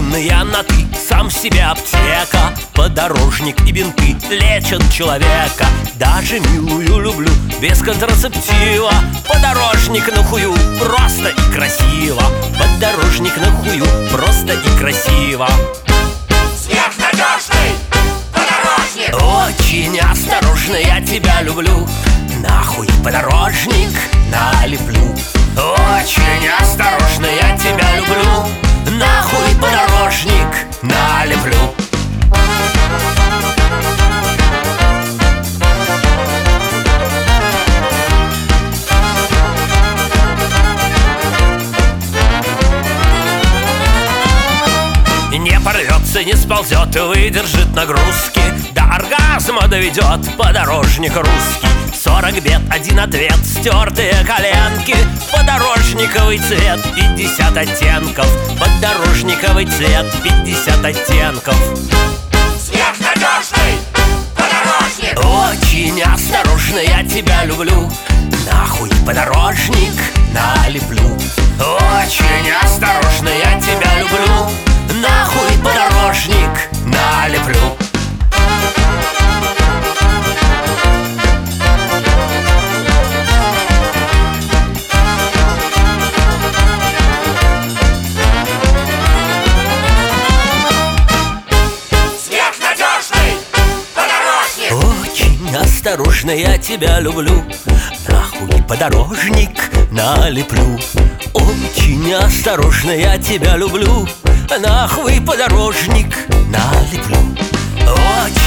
Современные на «ты», сам себе аптека. Подорожник и бинты лечат человека. Даже милую люблю без контрацептива. Подорожник на хую, просто и красиво. Подорожник на хую, просто и красиво. Сверхнадежный подорожник! Очень осторожно, я тебя люблю. Нахуй подорожник налеплю. Очень осторожно, я тебя люблю. Нахуй подорожник налеплю. Не порвется, не сползет, выдержит нагрузки. До оргазма доведет подорожник русский. 40 бед, один ответ, стертые коленки. Подорожниковый цвет, 50 оттенков. Подорожниковый цвет, 50 оттенков. Сверхнадежный подорожник! Очень осторожно, я тебя люблю. Нахуй подорожник налеплю. Очень осторожно, я тебя люблю. Нахуй подорожник налеплю. Сверхнадежный подорожник! Очень осторожно, я тебя люблю. Нахуй подорожник налеплю. Очень осторожно, я тебя люблю. Нахуй подорожник налеплю. Очень